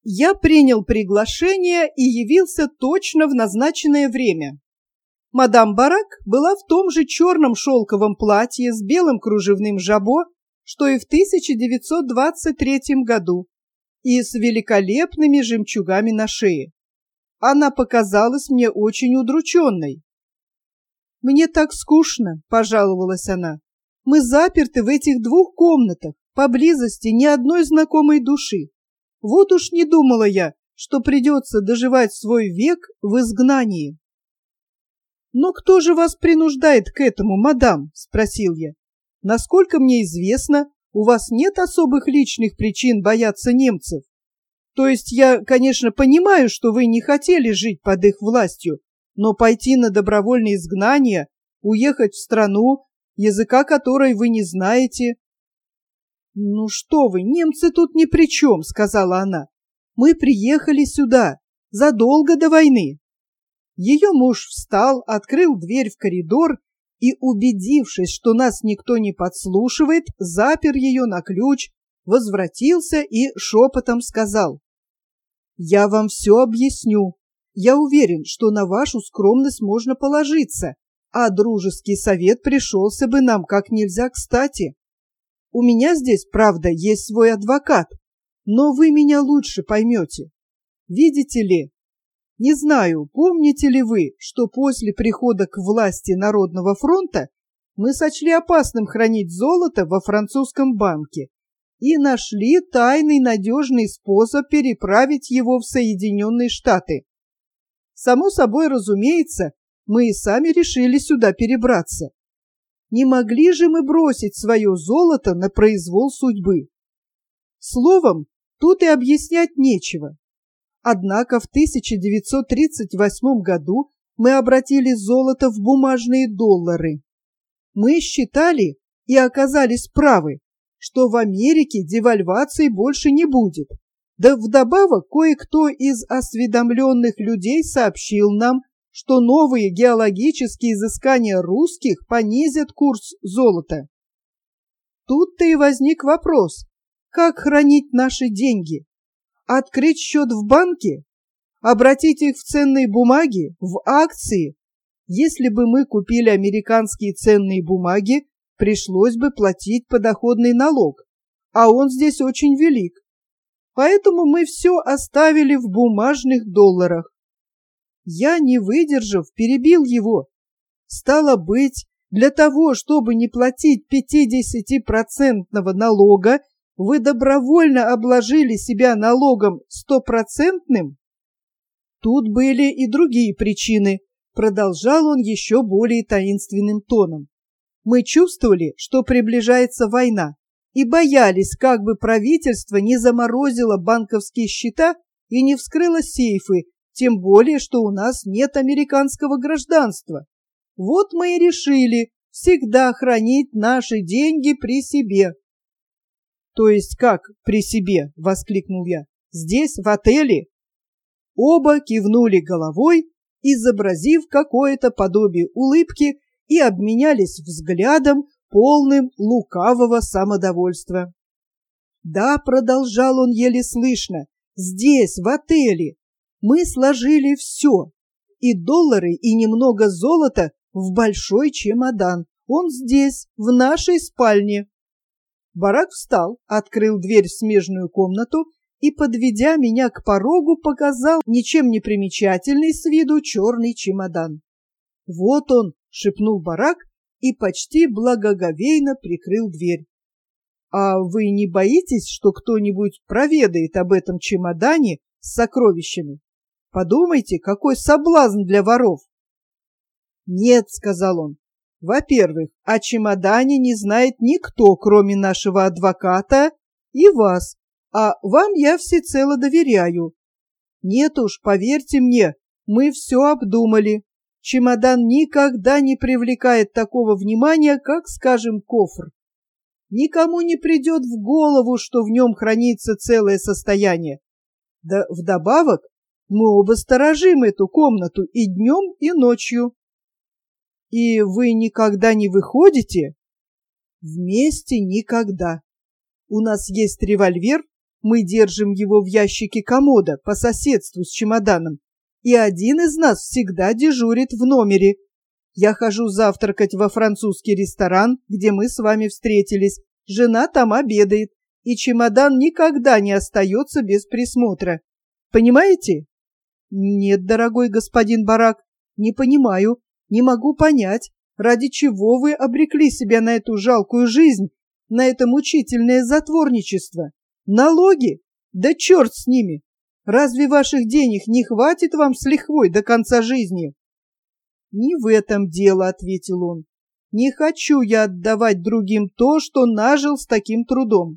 Я принял приглашение и явился точно в назначенное время. Мадам Барак была в том же черном шелковом платье с белым кружевным жабо, что и в 1923 году, и с великолепными жемчугами на шее. Она показалась мне очень удрученной. «Мне так скучно», — пожаловалась она. «Мы заперты в этих двух комнатах, поблизости ни одной знакомой души. Вот уж не думала я, что придется доживать свой век в изгнании». «Но кто же вас принуждает к этому, мадам?» — спросил я. «Насколько мне известно, у вас нет особых личных причин бояться немцев. То есть я, конечно, понимаю, что вы не хотели жить под их властью, но пойти на добровольное изгнание, уехать в страну, языка которой вы не знаете...» «Ну что вы, немцы тут ни при чем», — сказала она. «Мы приехали сюда задолго до войны». Ее муж встал, открыл дверь в коридор и, убедившись, что нас никто не подслушивает, запер ее на ключ, возвратился и шепотом сказал: «Я вам все объясню. Я уверен, что на вашу скромность можно положиться, а дружеский совет пришелся бы нам как нельзя кстати. У меня здесь, правда, есть свой адвокат, но вы меня лучше поймете. Видите ли, не знаю, помните ли вы, что после прихода к власти Народного фронта мы сочли опасным хранить золото во французском банке и нашли тайный надежный способ переправить его в Соединенные Штаты. Само собой разумеется, мы и сами решили сюда перебраться. Не могли же мы бросить свое золото на произвол судьбы? Словом, тут и объяснять нечего. Однако в 1938 году мы обратили золото в бумажные доллары. Мы считали и оказались правы, что в Америке девальвации больше не будет. Да вдобавок кое-кто из осведомленных людей сообщил нам, что новые геологические изыскания русских понизят курс золота. Тут-то и возник вопрос, как хранить наши деньги? Открыть счет в банке? Обратить их в ценные бумаги, в акции? Если бы мы купили американские ценные бумаги, пришлось бы платить подоходный налог, а он здесь очень велик. Поэтому мы все оставили в бумажных долларах. Я, не выдержав, перебил его. Стало быть, для того, чтобы не платить 50% налога, вы добровольно обложили себя налогом 100%? Тут были и другие причины, продолжал он еще более таинственным тоном. Мы чувствовали, что приближается война, и боялись, как бы правительство не заморозило банковские счета и не вскрыло сейфы, тем более, что у нас нет американского гражданства. Вот мы и решили всегда хранить наши деньги при себе. «То есть как при себе?» — воскликнул я. «Здесь, в отеле?» Оба кивнули головой, изобразив какое-то подобие улыбки, и обменялись взглядом, полным лукавого самодовольства. «Да», — продолжал он еле слышно, — «здесь, в отеле, мы сложили все, и доллары, и немного золота в большой чемодан. Он здесь, в нашей спальне». Барак встал, открыл дверь в смежную комнату и, подведя меня к порогу, показал ничем не примечательный с виду черный чемодан. «Вот он», — шепнул Барак и почти благоговейно прикрыл дверь. «А вы не боитесь, что кто-нибудь проведает об этом чемодане с сокровищами? Подумайте, какой соблазн для воров!» «Нет», — сказал он, — «во-первых, о чемодане не знает никто, кроме нашего адвоката и вас, а вам я всецело доверяю. Нет уж, поверьте мне, мы все обдумали. Чемодан никогда не привлекает такого внимания, как, скажем, кофр. Никому не придет в голову, что в нем хранится целое состояние. Да вдобавок мы оба сторожим эту комнату и днем, и ночью». «И вы никогда не выходите?» «Вместе никогда. У нас есть револьвер, Мы держим его в ящике комода по соседству с чемоданом, и один из нас всегда дежурит в номере. Я хожу завтракать во французский ресторан, где мы с вами встретились. Жена там обедает, и чемодан никогда не остается без присмотра. Понимаете? Нет, дорогой господин Барак, не понимаю, не могу понять, ради чего вы обрекли себя на эту жалкую жизнь, на это мучительное затворничество. Налоги? Да черт с ними! Разве ваших денег не хватит вам с лихвой до конца жизни? Не в этом дело, ответил он. Не хочу я отдавать другим то, что нажил с таким трудом.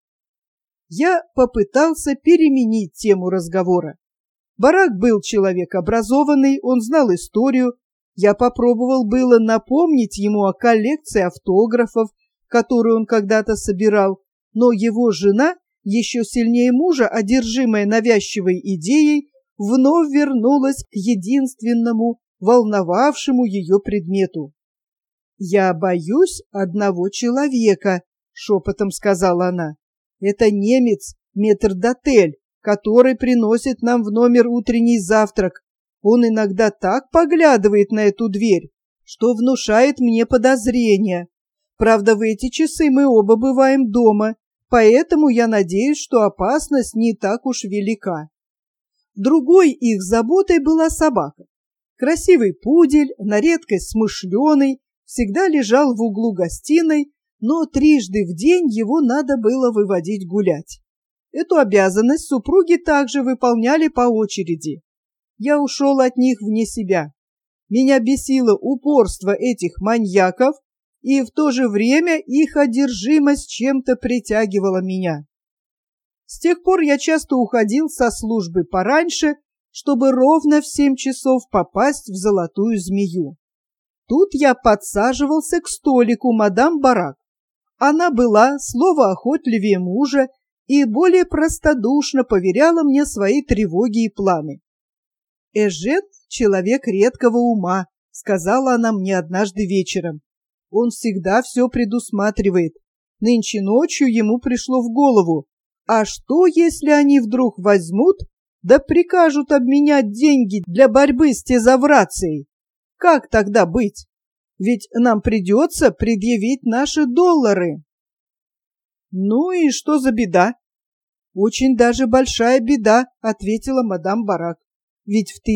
Я попытался переменить тему разговора. Барак был человек образованный, он знал историю. Я попробовал было напомнить ему о коллекции автографов, которую он когда-то собирал, но его жена, еще сильнее мужа, одержимая навязчивой идеей, вновь вернулась к единственному, волновавшему ее предмету. «Я боюсь одного человека», — шепотом сказала она. «Это немец, метрдотель, который приносит нам в номер утренний завтрак. Он иногда так поглядывает на эту дверь, что внушает мне подозрения. Правда, в эти часы мы оба бываем дома, поэтому я надеюсь, что опасность не так уж велика». Другой их заботой была собака. Красивый пудель, на редкость смышленый, всегда лежал в углу гостиной, но трижды в день его надо было выводить гулять. Эту обязанность супруги также выполняли по очереди. Я ушел от них вне себя. Меня бесило упорство этих маньяков, и в то же время их одержимость чем-то притягивала меня. С тех пор я часто уходил со службы пораньше, чтобы ровно в 7 часов попасть в Золотую Змею. Тут я подсаживался к столику мадам Барак. Она была словоохотливее мужа и более простодушно поверяла мне свои тревоги и планы. «Эжен — человек редкого ума», — сказала она мне однажды вечером. «Он всегда все предусматривает. Нынче ночью ему пришло в голову: а что, если они вдруг возьмут да прикажут обменять деньги для борьбы с тезаврацией? Как тогда быть? Ведь нам придется предъявить наши доллары». «Ну и что за беда?» «Очень даже большая беда», — ответила мадам Барак. «Ведь в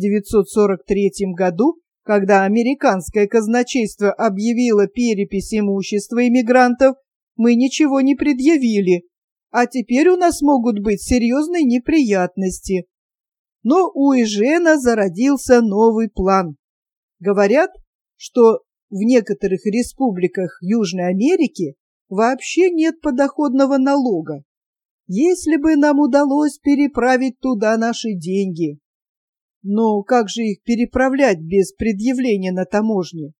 1943 году, когда американское казначейство объявило перепись имущества иммигрантов, мы ничего не предъявили, а теперь у нас могут быть серьезные неприятности». Но у Эжена зародился новый план. Говорят, что в некоторых республиках Южной Америки вообще нет подоходного налога. Если бы нам удалось переправить туда наши деньги. Но как же их переправлять без предъявления на таможне?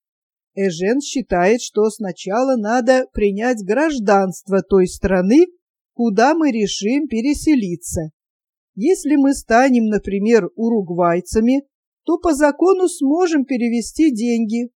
Эжен считает, что сначала надо принять гражданство той страны, куда мы решим переселиться. Если мы станем, например, уругвайцами, то по закону сможем перевести деньги.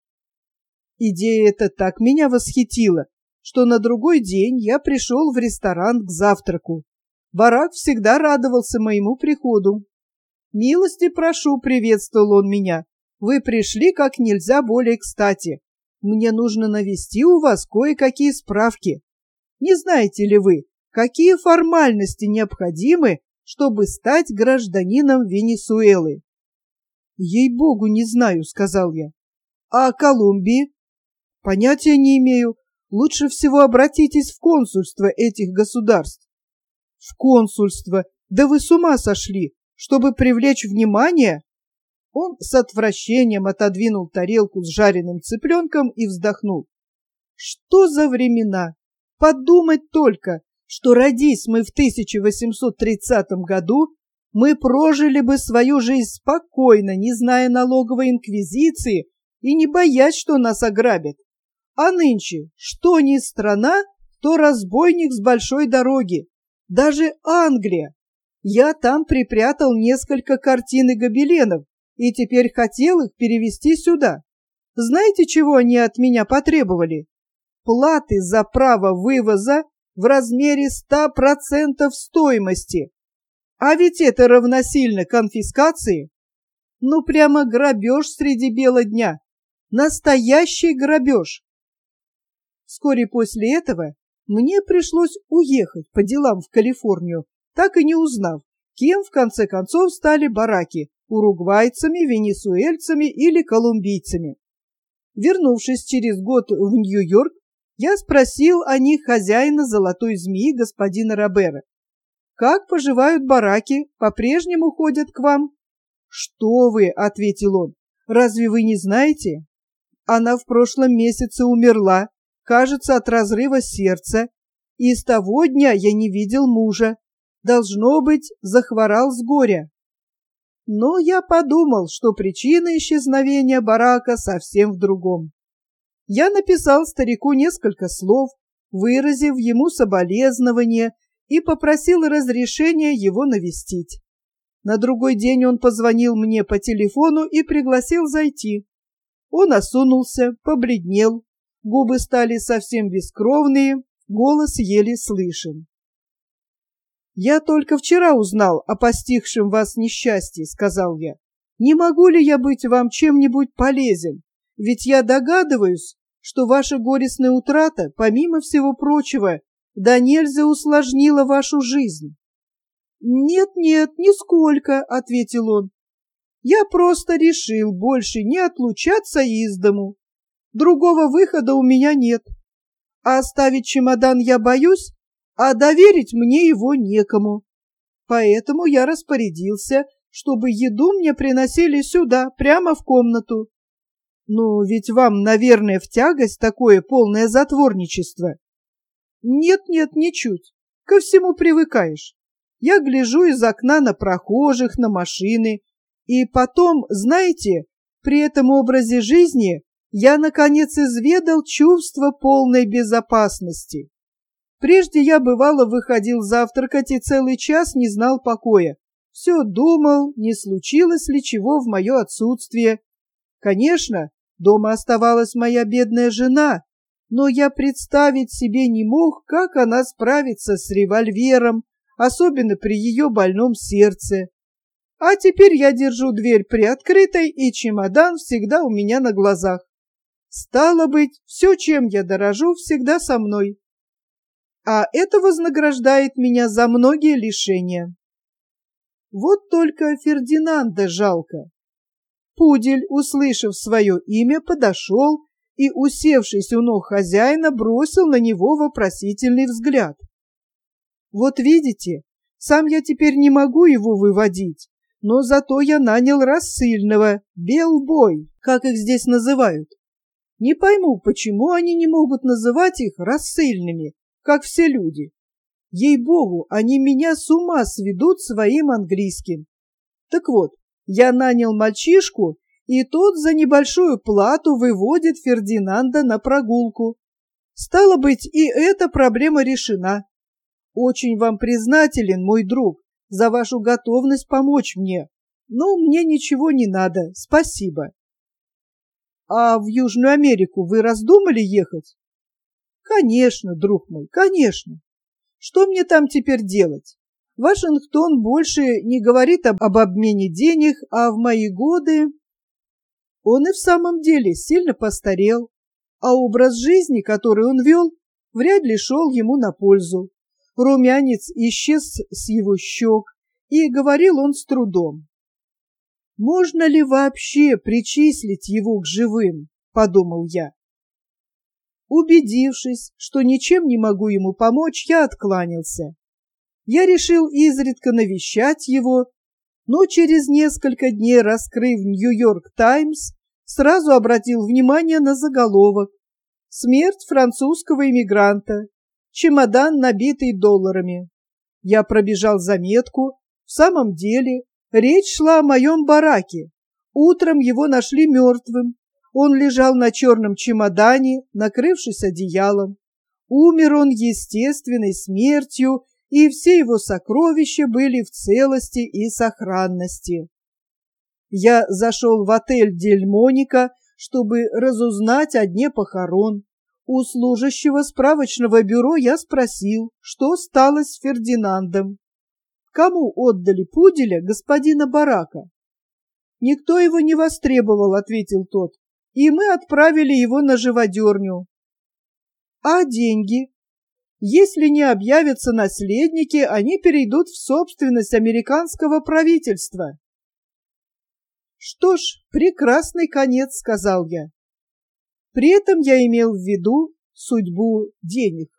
Идея эта так меня восхитила, что на другой день я пришел в ресторан к завтраку. Барак всегда радовался моему приходу. «Милости прошу», — приветствовал он меня. «Вы пришли как нельзя более кстати. Мне нужно навести у вас кое-какие справки. Не знаете ли вы, какие формальности необходимы, чтобы стать гражданином Венесуэлы?» «Ей-богу, не знаю», — сказал я. «А Колумбии?» «Понятия не имею. Лучше всего обратитесь в консульство этих государств». «В консульство? Да вы с ума сошли! Чтобы привлечь внимание?» Он с отвращением отодвинул тарелку с жареным цыпленком и вздохнул. «Что за времена? Подумать только, что родись мы в 1830 году, мы прожили бы свою жизнь спокойно, не зная налоговой инквизиции и не боясь, что нас ограбят. А нынче, что ни страна, то разбойник с большой дороги. Даже Англия. Я там припрятал несколько картин и гобеленов, и теперь хотел их перевезти сюда. Знаете, чего они от меня потребовали? Платы за право вывоза в размере 100% стоимости. А ведь это равносильно конфискации. Ну, прямо грабеж среди бела дня. Настоящий грабеж. Вскоре после этого мне пришлось уехать по делам в Калифорнию, так и не узнав, кем в конце концов стали бараки – уругвайцами, венесуэльцами или колумбийцами. Вернувшись через год в Нью-Йорк, я спросил о них хозяина «Золотой змеи» господина Робера. «Как поживают бараки? По-прежнему ходят к вам?» «Что вы?» – ответил он. «Разве вы не знаете? Она в прошлом месяце умерла, кажется, от разрыва сердца, и с того дня я не видел мужа. Должно быть, захворал с горя». Но я подумал, что причина исчезновения барака совсем в другом. Я написал старику несколько слов, выразив ему соболезнование и попросил разрешения его навестить. На другой день он позвонил мне по телефону и пригласил зайти. Он осунулся, побледнел, губы стали совсем бескровные, голос еле слышен. «Я только вчера узнал о постигшем вас несчастье», — сказал я. «Не могу ли я быть вам чем-нибудь полезен? Ведь я догадываюсь, что ваша горестная утрата, помимо всего прочего, да нельзя усложнила вашу жизнь». «Нет-нет, нисколько», — ответил он. «Я просто решил больше не отлучаться из дому. Другого выхода у меня нет. А оставить чемодан я боюсь, а доверить мне его некому. Поэтому я распорядился, чтобы еду мне приносили сюда, прямо в комнату. Ну, ведь вам, наверное, в тягость такое полное затворничество». «Нет-нет, ничуть. Ко всему привыкаешь. Я гляжу из окна на прохожих, на машины. И потом, знаете, при этом образе жизни я, наконец, изведал чувство полной безопасности. Прежде я, бывало, выходил завтракать и целый час не знал покоя. Все думал, не случилось ли чего в мое отсутствие. Конечно, дома оставалась моя бедная жена, но я представить себе не мог, как она справится с револьвером, особенно при ее больном сердце. А теперь я держу дверь приоткрытой, и чемодан всегда у меня на глазах. Стало быть, все, чем я дорожу, всегда со мной. А это вознаграждает меня за многие лишения. Вот только Фердинанда жалко. Пудель, услышав свое имя, подошел и, усевшись у ног хозяина, бросил на него вопросительный взгляд. Вот видите, сам я теперь не могу его выводить, но зато я нанял рассыльного, белбой, как их здесь называют. Не пойму, почему они не могут называть их рассыльными, как все люди. Ей-богу, они меня с ума сведут своим английским. Так вот, я нанял мальчишку, и тот за небольшую плату выводит Фердинанда на прогулку. Стало быть, и эта проблема решена. Очень вам признателен, мой друг, за вашу готовность помочь мне. Но мне ничего не надо, спасибо. А в Южную Америку вы раздумали ехать? Конечно, друг мой, конечно. Что мне там теперь делать? Вашингтон больше не говорит об обмене денег, а в мои годы... Он и в самом деле сильно постарел, а образ жизни, который он вел, вряд ли шел ему на пользу. Румянец исчез с его щек, и говорил он с трудом. «Можно ли вообще причислить его к живым?» – подумал я. Убедившись, что ничем не могу ему помочь, я откланялся. Я решил изредка навещать его, но через несколько дней, раскрыв «Нью-Йорк Таймс», сразу обратил внимание на заголовок: «Смерть французского иммигранта. Чемодан, набитый долларами». Я пробежал заметку. В самом деле, речь шла о моем бараке. Утром его нашли мертвым. Он лежал на черном чемодане, накрывшись одеялом. Умер он естественной смертью, и все его сокровища были в целости и сохранности. Я зашел в отель «Дельмоника», чтобы разузнать о дне похорон. У служащего справочного бюро я спросил, что стало с Фердинандом. Кому отдали пуделя господина Барака? Никто его не востребовал, ответил тот, и мы отправили его на живодерню. А деньги? Если не объявятся наследники, они перейдут в собственность американского правительства. Что ж, прекрасный конец, сказал я. При этом я имел в виду судьбу денег.